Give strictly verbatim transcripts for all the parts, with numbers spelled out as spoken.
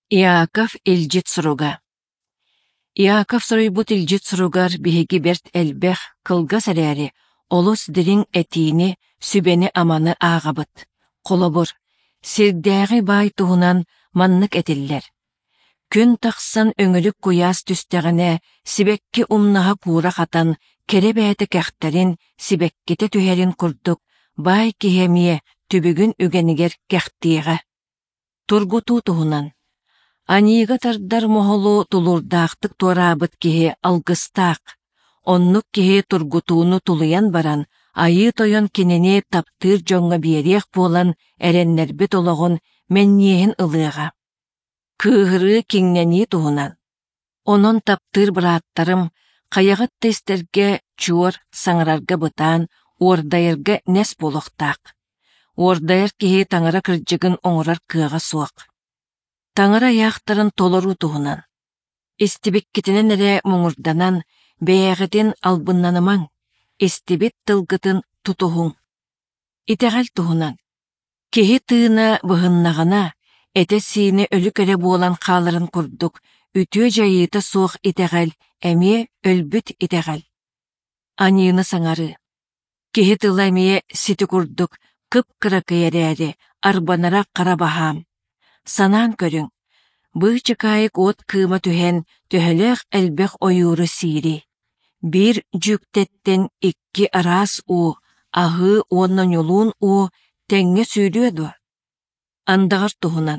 Иаков илжит суруга. Иаков суруйбут илжит суругар биһиги берт элбэх кылга саряри олус дирин этиини сүбени аманы аагабыт. Колобур, сирдääҕи бай туһунан маннык этиллер. Күн тахсан өҥөлүк куяас түстэгэнэ сибекки умнаһа куура хатан керебээти кэхтэрин сибекките түһэрин курдук бай киһэмие түбүгүн үгэнигер кэхтиэҕэ. Тургутуу туһунан. Анига тардар моһолу тулурдаахтык туораабыт киһи алгыстаах. Оннук киһи тургутууну тулуян баран, айыы тойон кинени таптыыр жоҥҥа биэриэх буолан эреннербит ологун мэнниэһин ылыаҕа. Кыыһырыы киҥнэнии туһунан. Онон таптыыр бырааттарым хайаҕыт тэстерге чуор саҥарарга бытаан уордайырга нэс буолуохтаах. Уордайар киһи таҥара кырдьыгын оҥорар кыаҕа суох. Таҥара яахтарын толору туһунан. Истибиккитинен эрэ муҥурданан бэйэҕитин албыннанымаң, истибит тылгытын тутуһуҥ. Итэҕэл туһунан. Киһи тыына быһыннаҕына эте сиини өлүк эрэ буолан хааларын курдук, үтүө дьайыыта суох итэҕэл, эмиэ өлбүт итэҕэл. Аньыыны саҥары. Киһи тыла эмиэ сити курдук, кып-кыра кыйарээри, арбанара хара баһаам. Санаан көрүң, быы чыкаайык уот кыыма түһэн төһөлөөх элбэх ойууру сиири. Бир дьүктеттен икки араас уу, аһыы уонна ньулуун уу тэҥҥэ сүүрүө дуо. Андаҕар туһунан.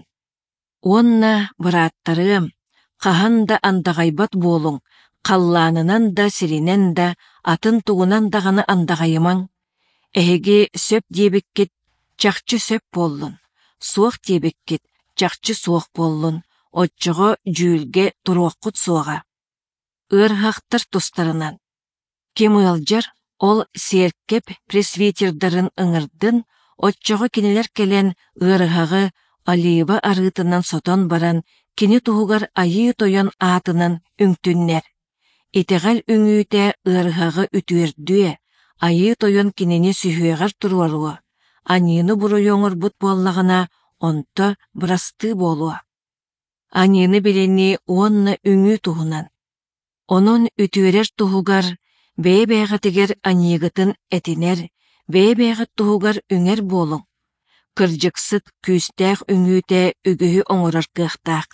Уонна бырааттарыам, хаһан да андаҕайбат буолуҥ, халлаанынан да сиринэн да, атын тугунан даҕаны андаҕайымаҥ. Эһиги сөп диэбиккит чахчы сөп буоллун, суох диэбиккит чахчы суох буоллун, отчоҕо дьүүлгэ туруоххут суоҕа. Ыарһахтар тустарынан. Ким ыалдьар ол сиэркэп пресвитердарын ыҥырдын, отчоҕо кинилэр кэлэн ыарыһаҕы алыыба арыытынан сотон баран кини туһугар айыы тойон аатынан үҥтүннэр. Итэҕэл үҥүүтэ ыарыһаҕы үтүөрдүө, айыы тойон кинини сүһүөҕэр туруоруо, аньыыны буруй оҥорбут буоллаҕына онто бырастыы буолуо. Аньыыны билини уонна үҥүү туһунан. Онон үтүөрэр туһугар бэйэ-бэйэҕэтигэр аньыыгытын этинэр, бэйэ-бэйэҕэт туһугар үҥэр буолуҥ. Кырдьыксыт күүстээх үҥүүтэ үгүһү оҥорор кыахтаах.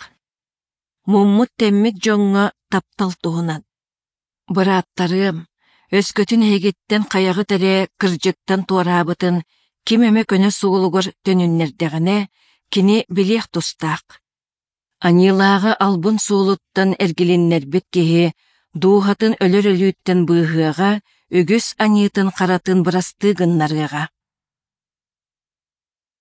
Муммут тэммит дьоҥҥо таптал туһунан. Бырааттарыам, өскөтүн эһигиттэн хайаҕыт эрэ кырдьыктан туораабытын ким эмэ көнө сугулугар төнүннэрдэҕинэ кини билиэх тустаах. Аньылааҕа албын суулуттан эргилиннэрбит киһи дуухатын өлөр өлүүттэн быыһыаҕа үгүс аньыытын харатын бырастыы гыннарыаҕа.